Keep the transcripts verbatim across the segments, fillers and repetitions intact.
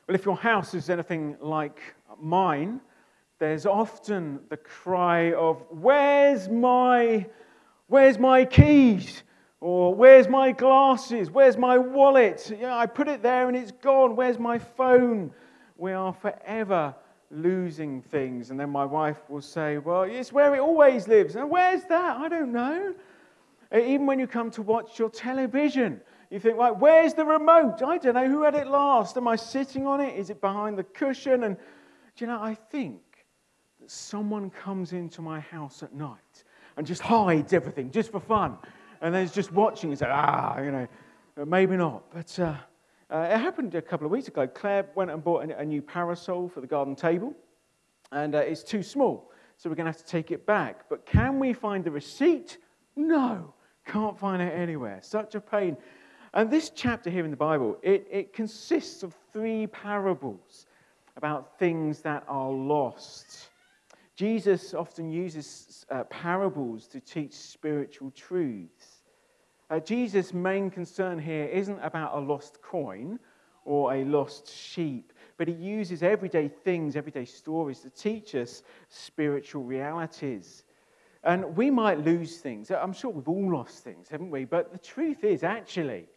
Well, if your house is anything like mine, there's often the cry of, where's my, where's my keys? Or where's my glasses? Where's my wallet? Yeah, I put it there and it's gone. Where's my phone? We are forever losing things. And then my wife will say, well, it's where it always lives. And where's that? I don't know. Even when you come to watch your television, you think, like, where's the remote? I don't know. Who had it last? Am I sitting on it? Is it behind the cushion? And, do you know, I think that someone comes into my house at night and just hides everything just for fun. And then is just watching and say, ah, you know, maybe not. But uh, uh, it happened a couple of weeks ago. Claire went and bought a, a new parasol for the garden table. And uh, it's too small. So we're going to have to take it back. But can we find the receipt? No. Can't find it anywhere. Such a pain. And this chapter here in the Bible, it, it consists of three parables about things that are lost. Jesus often uses uh, parables to teach spiritual truths. Uh, Jesus' main concern here isn't about a lost coin or a lost sheep, but he uses everyday things, everyday stories to teach us spiritual realities. And we might lose things. I'm sure we've all lost things, haven't we? But the truth is, actually,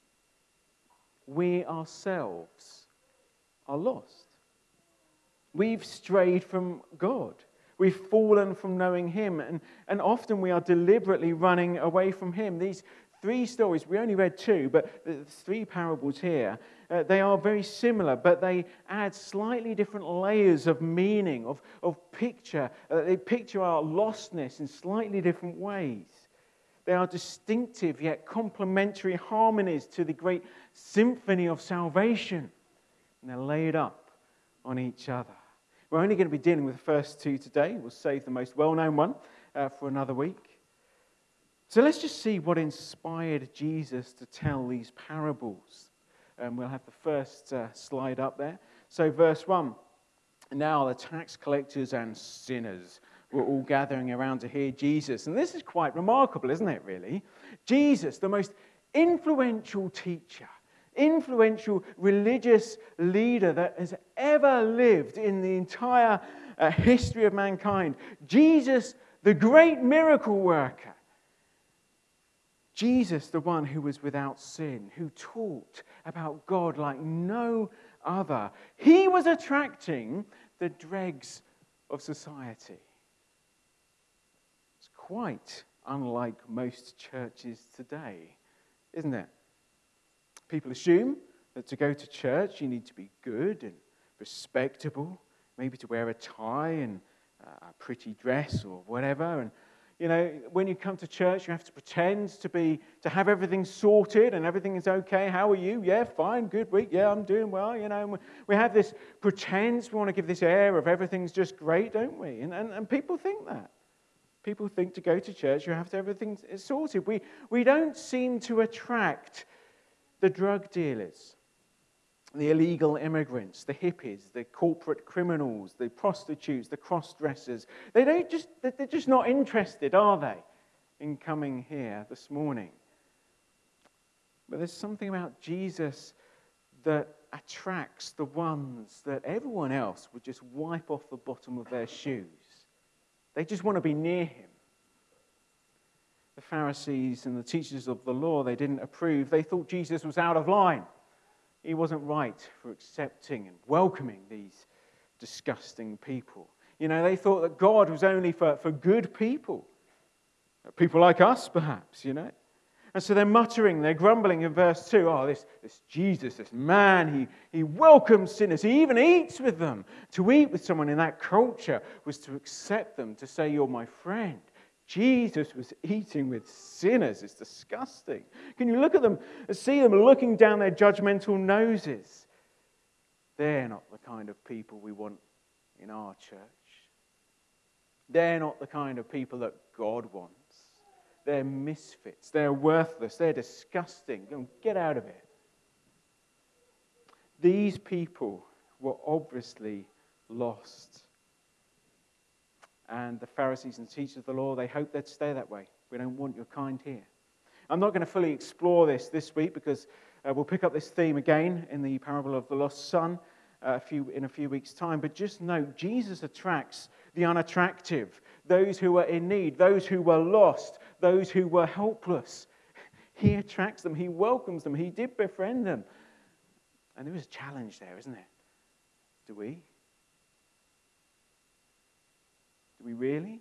we ourselves are lost. We've strayed from God. We've fallen from knowing Him. And, and often we are deliberately running away from Him. These three stories, we only read two, but the three parables here, uh, they are very similar, but they add slightly different layers of meaning, of, of picture. Uh, they picture our lostness in slightly different ways. They are distinctive yet complementary harmonies to the great symphony of salvation. And they're laid up on each other. We're only going to be dealing with the first two today. We'll save the most well-known one uh, for another week. So let's just see what inspired Jesus to tell these parables. Um, we'll have the first uh, slide up there. So verse one. Now the tax collectors and sinners were all gathering around to hear Jesus. And this is quite remarkable, isn't it, really? Jesus, the most influential teacher, influential religious leader that has ever lived in the entire uh, history of mankind. Jesus, the great miracle worker. Jesus, the one who was without sin, who taught about God like no other. He was attracting the dregs of society. It's quite unlike most churches today, isn't it? People assume that to go to church you need to be good and respectable, maybe to wear a tie and a pretty dress or whatever. And you know, when you come to church, you have to pretend to be to have everything sorted and everything is okay. How are you? Yeah, fine, good week. Yeah, I'm doing well. You know, and we have this pretense. We want to give this air of everything's just great, don't we? And and, and people think that. People think to go to church, you have to have everything sorted. We we don't seem to attract the drug dealers, the illegal immigrants, the hippies, the corporate criminals, the prostitutes, the cross-dressers. They don't just, they're just not interested, are they, in coming here this morning? But there's something about Jesus that attracts the ones that everyone else would just wipe off the bottom of their shoes. They just want to be near him. The Pharisees and the teachers of the law, they didn't approve. They thought Jesus was out of line. He wasn't right for accepting and welcoming these disgusting people. You know, they thought that God was only for, for good people. People like us, perhaps, you know. And so they're muttering, they're grumbling in verse two. Oh, this, this Jesus, this man, he, he welcomes sinners. He even eats with them. To eat with someone in that culture was to accept them, to say, you're my friend. Jesus was eating with sinners. It's disgusting. Can you look at them and see them looking down their judgmental noses? They're not the kind of people we want in our church. They're not the kind of people that God wants. They're misfits. They're worthless. They're disgusting. Get out of it. These people were obviously lost. And the Pharisees and teachers of the law, they hoped they'd stay that way. We don't want your kind here. I'm not going to fully explore this this week because uh, we'll pick up this theme again in the parable of the lost son. uh, a few, in a few weeks' time. But just note, Jesus attracts the unattractive, those who are in need, those who were lost, those who were helpless. He attracts them. He welcomes them. He did befriend them. And there is a challenge there, isn't there? Do we? Do we really?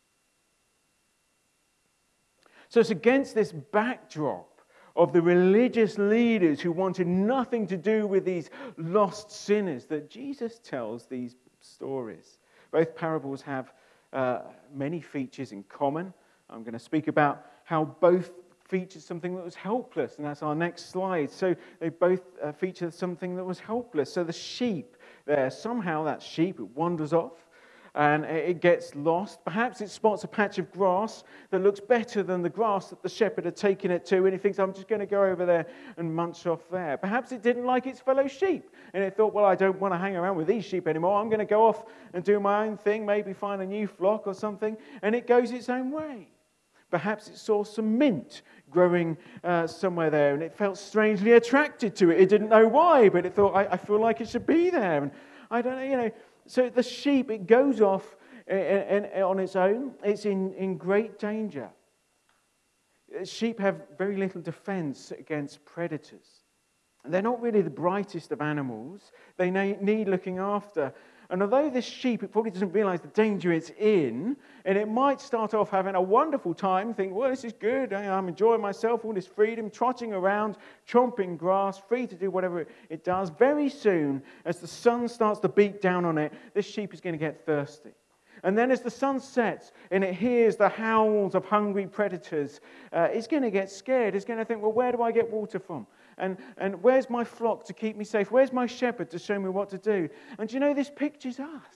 So it's against this backdrop of the religious leaders who wanted nothing to do with these lost sinners that Jesus tells these stories. Both parables have uh, many features in common. I'm going to speak about how both featured something that was helpless, and that's our next slide. So they both uh, feature something that was helpless. So the sheep there, somehow that sheep, it wanders off and it gets lost. Perhaps it spots a patch of grass that looks better than the grass that the shepherd had taken it to, and he thinks, I'm just going to go over there and munch off there. Perhaps it didn't like its fellow sheep, and it thought, well, I don't want to hang around with these sheep anymore. I'm going to go off and do my own thing, maybe find a new flock or something, and it goes its own way. Perhaps it saw some mint growing uh, somewhere there, and it felt strangely attracted to it. It didn't know why, but it thought, I, I feel like it should be there. And I don't know, you know. So the sheep, it goes off in, in, on its own. It's in, in great danger. Sheep have very little defense against predators. They're not really the brightest of animals. They need looking after. And although this sheep, it probably doesn't realize the danger it's in, and it might start off having a wonderful time, think, well, this is good, I'm enjoying myself, all this freedom, trotting around, chomping grass, free to do whatever it does. Very soon, as the sun starts to beat down on it, this sheep is going to get thirsty. And then as the sun sets and it hears the howls of hungry predators, uh, it's going to get scared. It's going to think, well, where do I get water from? And, and where's my flock to keep me safe? Where's my shepherd to show me what to do? And do you know, this pictures us.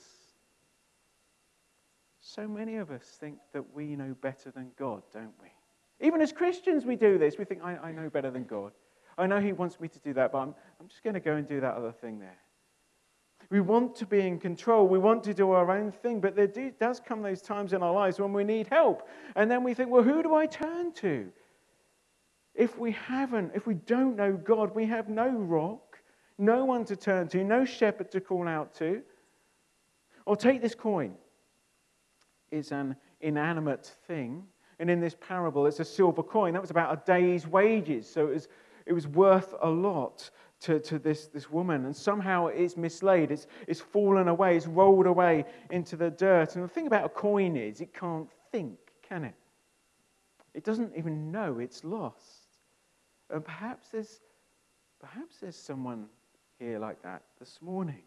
So many of us think that we know better than God, don't we? Even as Christians, we do this. We think, I, I know better than God. I know He wants me to do that, but I'm, I'm just going to go and do that other thing there. We want to be in control. We want to do our own thing. But there do, does come those times in our lives when we need help. And then we think, well, who do I turn to? If we haven't, if we don't know God, we have no rock, no one to turn to, no shepherd to call out to. Or take this coin. It's an inanimate thing. And in this parable, it's a silver coin. That was about a day's wages. So it was, it was worth a lot to, to this, this woman. And somehow it's mislaid. It's, it's fallen away. It's rolled away into the dirt. And the thing about a coin is it can't think, can it? It doesn't even know it's lost. And perhaps there's, perhaps there's someone here like that this morning.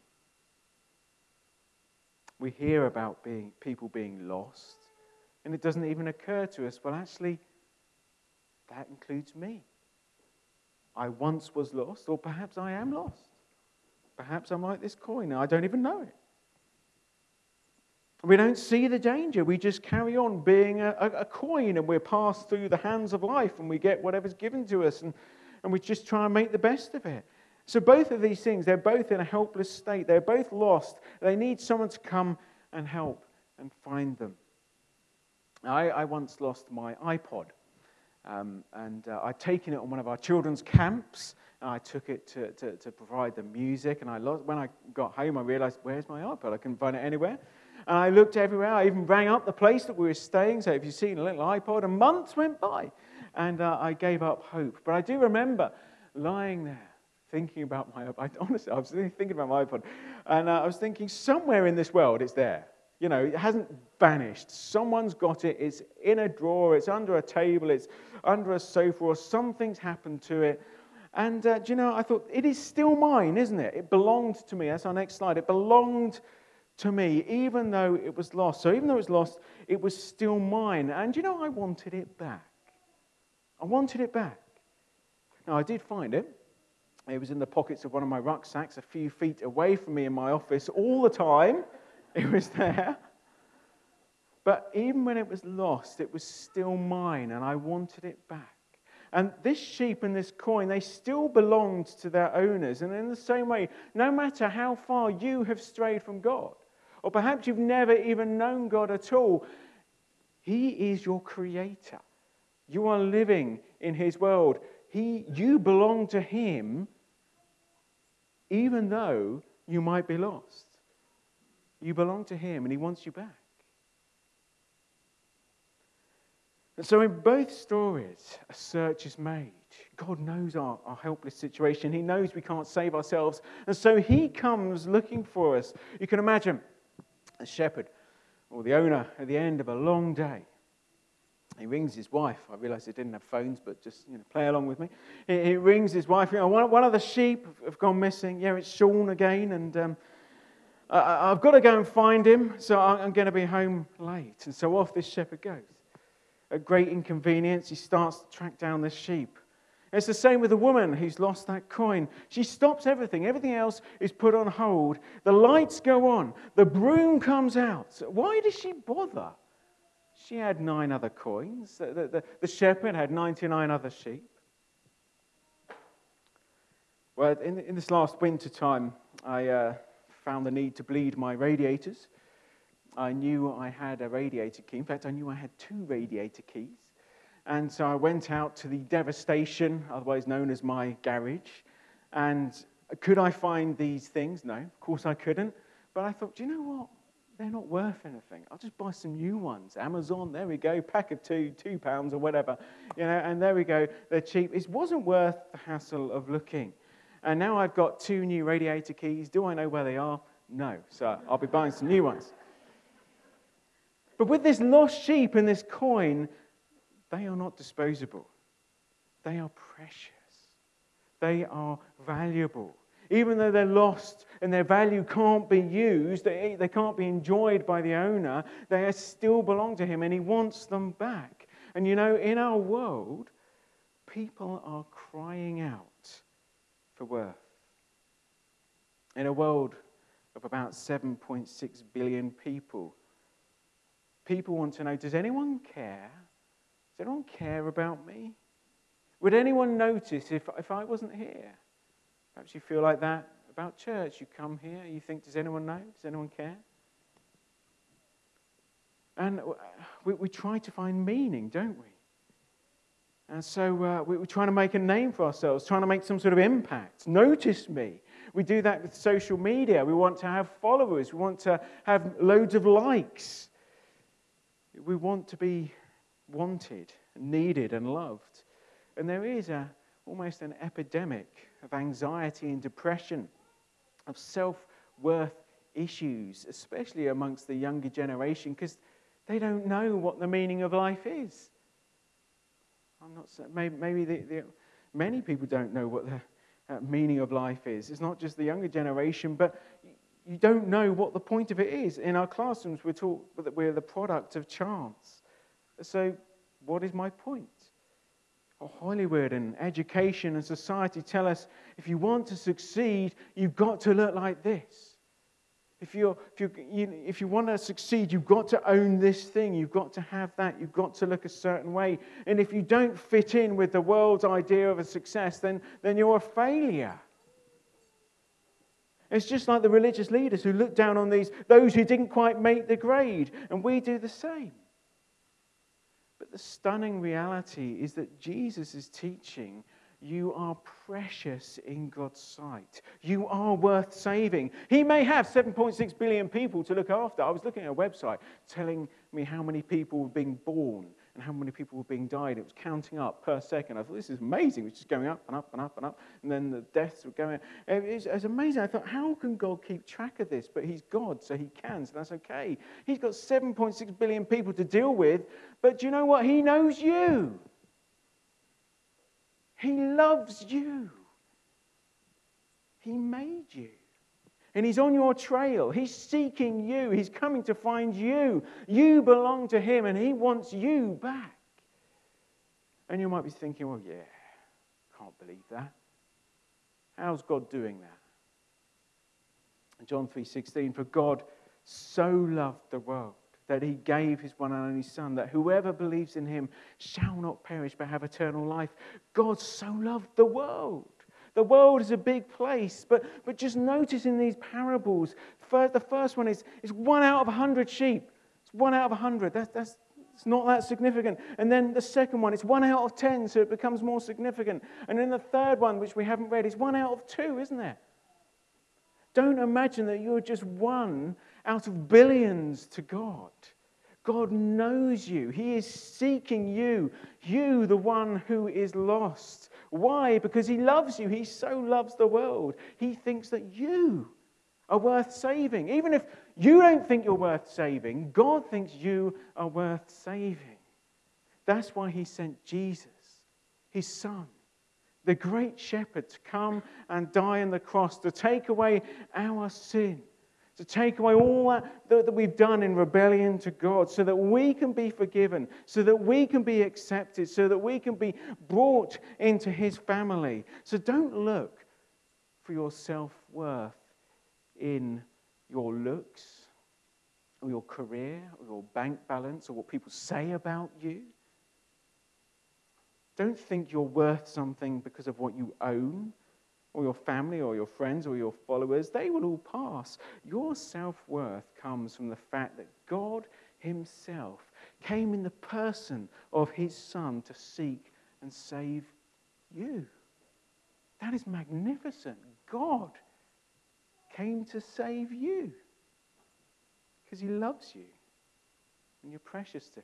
We hear about being people being lost, and it doesn't even occur to us, well, actually, that includes me. I once was lost, or perhaps I am lost. Perhaps I'm like this coin, and I don't even know it. We don't see the danger. We just carry on being a, a, a coin, and we're passed through the hands of life, and we get whatever's given to us, and, and we just try and make the best of it. So both of these things, they're both in a helpless state. They're both lost. They need someone to come and help and find them. I, I once lost my iPod, um, and uh, I'd taken it on one of our children's camps, and I took it to, to, to provide the music, and I lost. When I got home, I realized, where's my iPod? I couldn't find it anywhere. And I looked everywhere. I even rang up the place that we were staying. So if you've seen a little iPod, and months went by. And uh, I gave up hope. But I do remember lying there thinking about my iPod. Honestly, I was thinking about my iPod. And uh, I was thinking, somewhere in this world it's there. You know, it hasn't vanished. Someone's got it. It's in a drawer. It's under a table. It's under a sofa, or something's happened to it. And uh, do you know, I thought, it is still mine, isn't it? It belonged to me. That's our next slide. It belonged to me, even though it was lost. So even though it was lost, it was still mine. And you know, I wanted it back. I wanted it back. Now, I did find it. It was in the pockets of one of my rucksacks, a few feet away from me in my office all the time. It was there. But even when it was lost, it was still mine, and I wanted it back. And this sheep and this coin, they still belonged to their owners. And in the same way, no matter how far you have strayed from God, or perhaps you've never even known God at all, He is your creator. You are living in His world. He, you belong to Him, even though you might be lost. You belong to him and he wants you back. And so in both stories, a search is made. God knows our, our helpless situation. He knows we can't save ourselves. And so he comes looking for us. You can imagine a shepherd or the owner at the end of a long day. He rings his wife. I realise they didn't have phones, but just you know, play along with me. He, he rings his wife. You know, one, one of the sheep have gone missing. Yeah, it's Sean again. And um, I, I've got to go and find him, so I'm going to be home late. And so off this shepherd goes. At great inconvenience, he starts to track down this sheep. It's the same with the woman who's lost that coin. She stops everything. Everything else is put on hold. The lights go on. The broom comes out. Why does she bother? She had nine other coins. The, the, the shepherd had ninety-nine other sheep. Well, in, in this last winter time, I uh, found the need to bleed my radiators. I knew I had a radiator key. In fact, I knew I had two radiator keys. And so I went out to the devastation, otherwise known as my garage. And could I find these things? No, of course I couldn't. But I thought, do you know what? They're not worth anything. I'll just buy some new ones. Amazon, there we go, pack of two, two pounds or whatever. You know, and there we go, they're cheap. It wasn't worth the hassle of looking. And now I've got two new radiator keys. Do I know where they are? No. So I'll be buying some new ones. But with this lost sheep and this coin, they are not disposable. They are precious. They are valuable. Even though they're lost and their value can't be used, they, they can't be enjoyed by the owner, they still belong to him and he wants them back. And you know, in our world, people are crying out for worth. In a world of about seven point six billion people, people want to know, does anyone care? Does anyone care about me? Would anyone notice if, if I wasn't here? Perhaps you feel like that about church. You come here, you think, does anyone know? Does anyone care? And we, we try to find meaning, don't we? And so uh, we, we're trying to make a name for ourselves, trying to make some sort of impact. Notice me. We do that with social media. We want to have followers. We want to have loads of likes. We want to be wanted, needed, and loved. And there is a almost an epidemic of anxiety and depression, of self-worth issues, especially amongst the younger generation, because they don't know what the meaning of life is. I'm not maybe, maybe the, the, many people don't know what the uh, meaning of life is. It's not just the younger generation, but you don't know what the point of it is. In our classrooms, we're taught that we're the product of chance. So, what is my point? Hollywood and education and society tell us if you want to succeed, you've got to look like this. If, you're, if, you, you, if you want to succeed, you've got to own this thing. You've got to have that. You've got to look a certain way. And if you don't fit in with the world's idea of a success, then, then you're a failure. It's just like the religious leaders who look down on these, those who didn't quite make the grade. And we do the same. But the stunning reality is that Jesus is teaching you are precious in God's sight. You are worth saving. He may have seven point six billion people to look after. I was looking at a website telling me how many people were being born and how many people were being died. It was counting up per second. I thought, this is amazing. It was just going up and up and up and up. And then the deaths were going. It was, it was amazing. I thought, how can God keep track of this? But he's God, so he can, so that's okay. He's got seven point six billion people to deal with. But do you know what? He knows you. He loves you. He made you. And he's on your trail. He's seeking you. He's coming to find you. You belong to him and he wants you back. And you might be thinking, well, yeah, can't believe that. How's God doing that? John three sixteen, for God so loved the world that he gave his one and only Son, that whoever believes in him shall not perish but have eternal life. God so loved the world. The world is a big place, but, but just notice in these parables, first, the first one is, is one out of a hundred sheep. It's one out of a hundred. That's, that's it's not that significant. And then the second one, it's one out of ten, so it becomes more significant. And then the third one, which we haven't read, is one out of two, isn't there? Don't imagine that you're just one out of billions to God. God knows you. He is seeking you. You, the one who is lost. Why? Because he loves you. He so loves the world. He thinks that you are worth saving. Even if you don't think you're worth saving, God thinks you are worth saving. That's why he sent Jesus, his son, the great shepherd, to come and die on the cross, to take away our sin, to take away all that, that we've done in rebellion to God, so that we can be forgiven, so that we can be accepted, so that we can be brought into his family. So don't look for your self-worth in your looks, or your career, or your bank balance, or what people say about you. Don't think you're worth something because of what you own, or your family, or your friends, or your followers. They will all pass. Your self-worth comes from the fact that God himself came in the person of his Son to seek and save you. That is magnificent. God came to save you because he loves you and you're precious to him.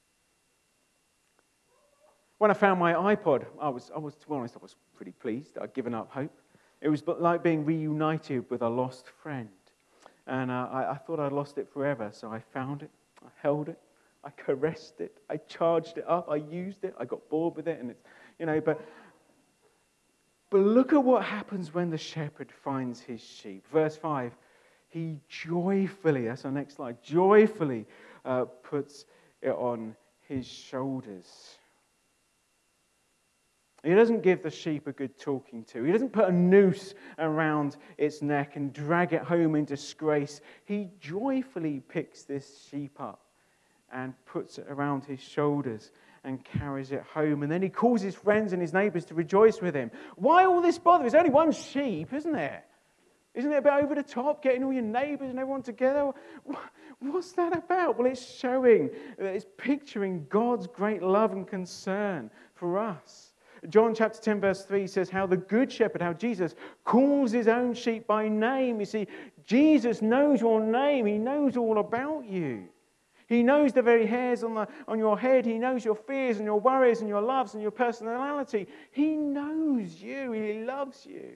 When I found my iPod, I was, I was, to be honest, I was pretty pleased. I'd given up hope. It was like being reunited with a lost friend. And uh, I, I thought I'd lost it forever, so I found it, I held it, I caressed it, I charged it up, I used it, I got bored with it, and it's, you know, but, but look at what happens when the shepherd finds his sheep. Verse five, he joyfully, that's our next slide, joyfully uh, puts it on his shoulders. He doesn't give the sheep a good talking to. He doesn't put a noose around its neck and drag it home in disgrace. He joyfully picks this sheep up and puts it around his shoulders and carries it home. And then he calls his friends and his neighbours to rejoice with him. Why all this bother? There's only one sheep, isn't there? Isn't it a bit over the top, getting all your neighbours and everyone together? What's that about? Well, it's showing, it's picturing God's great love and concern for us. John chapter ten verse three says how the good shepherd, how Jesus calls his own sheep by name. You see, Jesus knows your name. He knows all about you. He knows the very hairs on, the, on your head. He knows your fears and your worries and your loves and your personality. He knows you. He loves you.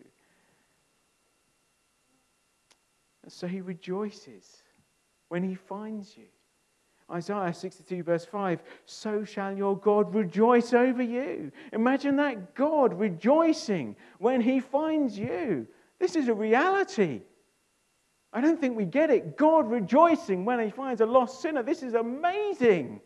And so he rejoices when he finds you. Isaiah sixty-two verse five, so shall your God rejoice over you. Imagine that, God rejoicing when he finds you. This is a reality. I don't think we get it. God rejoicing when he finds a lost sinner. This is amazing.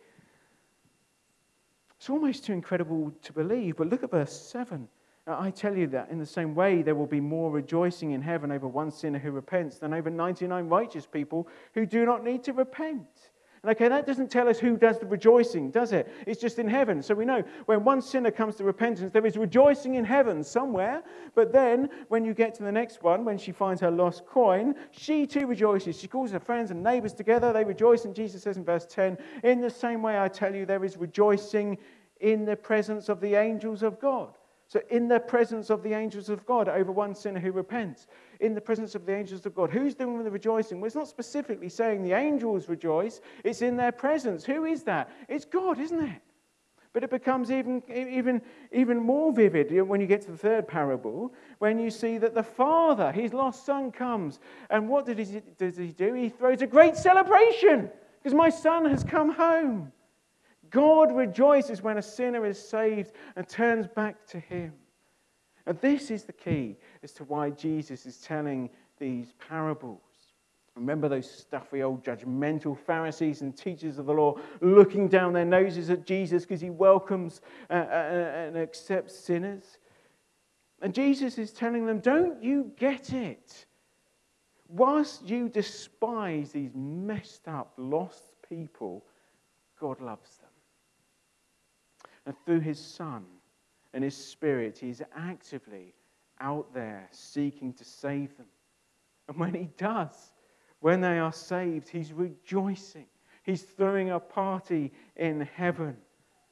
It's almost too incredible to believe, but look at verse seven. I tell you that in the same way there will be more rejoicing in heaven over one sinner who repents than over ninety-nine righteous people who do not need to repent. Okay, that doesn't tell us who does the rejoicing, does it? It's just in heaven. So we know when one sinner comes to repentance, there is rejoicing in heaven somewhere. But then when you get to the next one, when she finds her lost coin, she too rejoices. She calls her friends and neighbors together. They rejoice. And Jesus says in verse ten, in the same way I tell you, there is rejoicing in the presence of the angels of God. So in the presence of the angels of God over one sinner who repents. In the presence of the angels of God. Who's doing the rejoicing? Well, it's not specifically saying the angels rejoice. It's in their presence. Who is that? It's God, isn't it? But it becomes even, even, even more vivid when you get to the third parable, when you see that the father, his lost son, comes. And what did he, does he do? He throws a great celebration because my son has come home. God rejoices when a sinner is saved and turns back to him. And this is the key as to why Jesus is telling these parables. Remember those stuffy old judgmental Pharisees and teachers of the law looking down their noses at Jesus because he welcomes uh, uh, and accepts sinners? And Jesus is telling them, don't you get it? Whilst you despise these messed up, lost people, God loves them. And through his Son and his Spirit, he is actively out there seeking to save them. And when he does, when they are saved, he's rejoicing. He's throwing a party in heaven.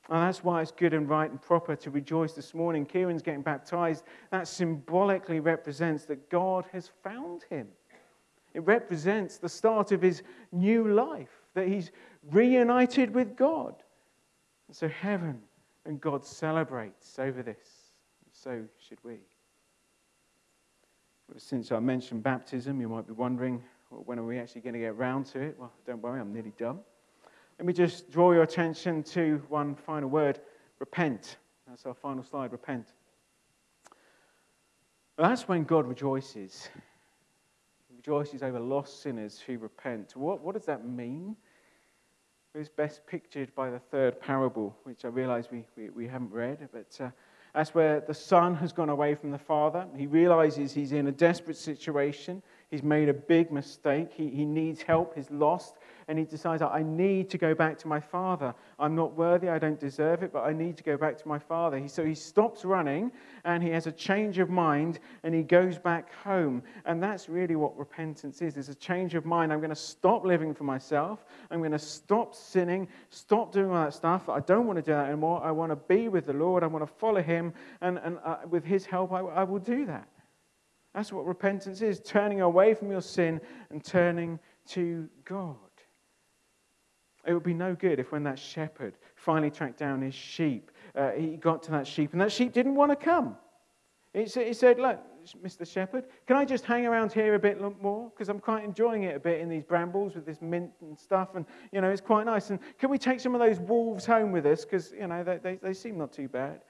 And that's why it's good and right and proper to rejoice this morning. Kieran's getting baptized. That symbolically represents that God has found him. It represents the start of his new life, that he's reunited with God. And so heaven and God celebrates over this. And so should we. Well, since I mentioned baptism, you might be wondering, well, when are we actually going to get around to it? Well, don't worry, I'm nearly done. Let me just draw your attention to one final word, repent. That's our final slide, repent. Well, that's when God rejoices. He rejoices over lost sinners who repent. What, what does that mean? It's best pictured by the third parable, which I realize we, we, we haven't read, but uh, that's where the son has gone away from the father. He realizes he's in a desperate situation. He's made a big mistake. He, he needs help. He's lost. And he decides, I need to go back to my father. I'm not worthy. I don't deserve it, but I need to go back to my father. He, so he stops running and he has a change of mind and he goes back home. And that's really what repentance is. It's a change of mind. I'm going to stop living for myself. I'm going to stop sinning, stop doing all that stuff. I don't want to do that anymore. I want to be with the Lord. I want to follow him. And, and uh, with his help, I, I will do that. That's what repentance is, turning away from your sin and turning to God. It would be no good if when that shepherd finally tracked down his sheep, uh, he got to that sheep, and that sheep didn't want to come. He said, look, Mister Shepherd, can I just hang around here a bit more? Because I'm quite enjoying it a bit in these brambles with this mint and stuff, and, you know, it's quite nice. And can we take some of those wolves home with us? Because, you know, they, they, they seem not too bad.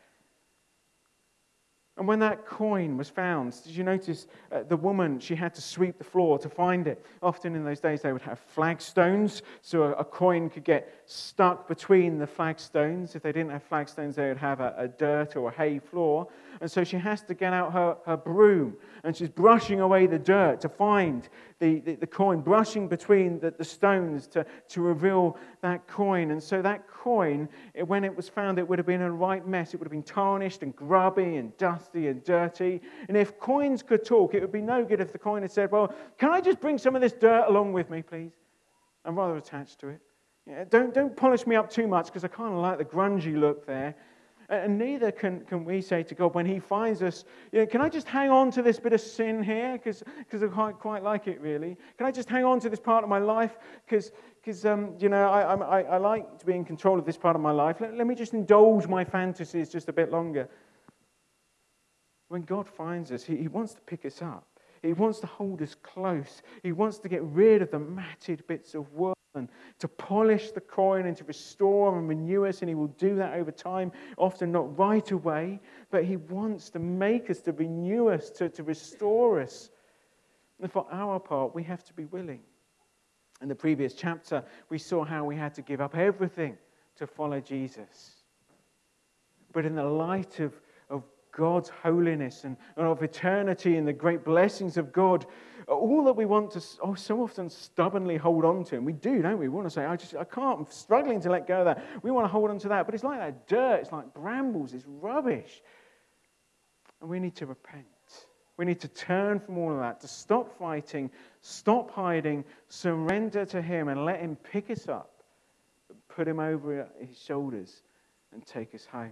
And when that coin was found, did you notice uh, the woman, she had to sweep the floor to find it. Often in those days they would have flagstones, so a, a coin could get stuck between the flagstones. If they didn't have flagstones, they would have a, a dirt or a hay floor. And so she has to get out her, her broom, and she's brushing away the dirt to find the, the, the coin, brushing between the, the stones to, to reveal that coin. And so that coin, it, when it was found, it would have been a right mess. It would have been tarnished and grubby and dusty and dirty. And if coins could talk, it would be no good if the coin had said, well, can I just bring some of this dirt along with me, please? I'm rather attached to it. Yeah, don't, don't polish me up too much, because I kind of like the grungy look there. And neither can, can we say to God when he finds us, you know, can I just hang on to this bit of sin here? Because I quite, quite like it, really. Can I just hang on to this part of my life? Because, um, you know, I, I, I like to be in control of this part of my life. Let, let me just indulge my fantasies just a bit longer. When God finds us, he, he wants to pick us up. He wants to hold us close. He wants to get rid of the matted bits of wood and to polish the coin and to restore and renew us, and he will do that over time, often not right away, but he wants to make us, to renew us, to, to restore us. And for our part, we have to be willing. In the previous chapter, we saw how we had to give up everything to follow Jesus. But in the light of, of God's holiness and, and of eternity and the great blessings of God, all that we want to oh, so often stubbornly hold on to, and we do, don't we? We want to say, I just, I can't, I'm struggling to let go of that. We want to hold on to that, but it's like that dirt, it's like brambles, it's rubbish. And we need to repent. We need to turn from all of that, to stop fighting, stop hiding, surrender to him and let him pick us up, put him over his shoulders and take us home.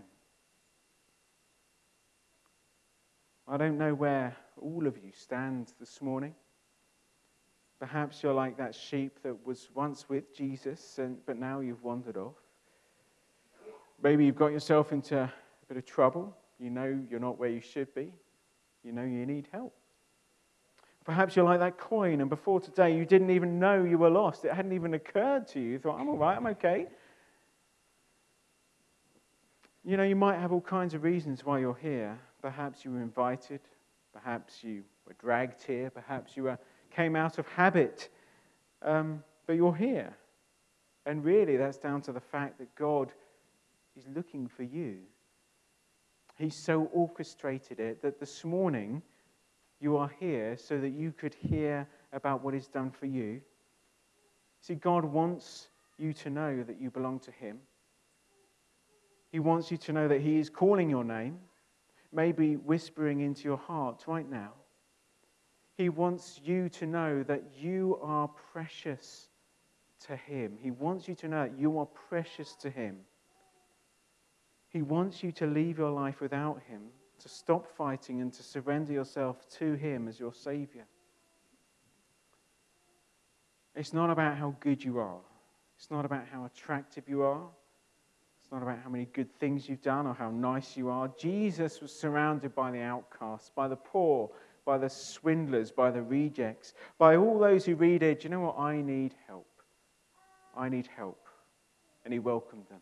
I don't know where all of you stand this morning. Perhaps you're like that sheep that was once with Jesus, and, but now you've wandered off. Maybe you've got yourself into a bit of trouble. You know you're not where you should be. You know you need help. Perhaps you're like that coin, and before today you didn't even know you were lost. It hadn't even occurred to you. You thought, I'm all right, I'm okay. You know, you might have all kinds of reasons why you're here. Perhaps you were invited. Perhaps you were dragged here. Perhaps you were, came out of habit. Um, but you're here. And really, that's down to the fact that God is looking for you. He's so orchestrated it that this morning you are here so that you could hear about what He's done for you. See, God wants you to know that you belong to Him. He wants you to know that He is calling your name, maybe whispering into your heart right now. He wants you to know that you are precious to Him. He wants you to know that you are precious to Him. He wants you to leave your life without him, to stop fighting and to surrender yourself to him as your Savior. It's not about how good you are. It's not about how attractive you are. It's not about how many good things you've done or how nice you are. Jesus was surrounded by the outcasts, by the poor, by the swindlers, by the rejects, by all those who read it. Do you know what? I need help. I need help. And he welcomed them.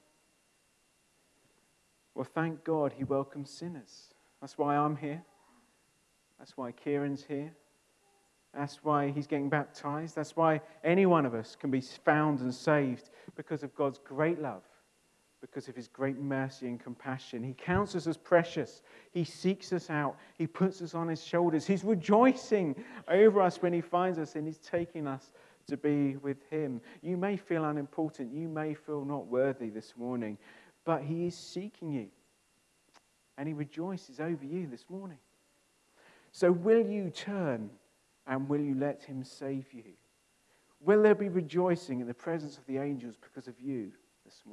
Well, thank God he welcomes sinners. That's why I'm here. That's why Kieran's here. That's why he's getting baptized. That's why any one of us can be found and saved, because of God's great love, because of his great mercy and compassion. He counts us as precious. He seeks us out. He puts us on his shoulders. He's rejoicing over us when he finds us, and he's taking us to be with him. You may feel unimportant. You may feel not worthy this morning, but he is seeking you, and he rejoices over you this morning. So will you turn and will you let him save you? Will there be rejoicing in the presence of the angels because of you?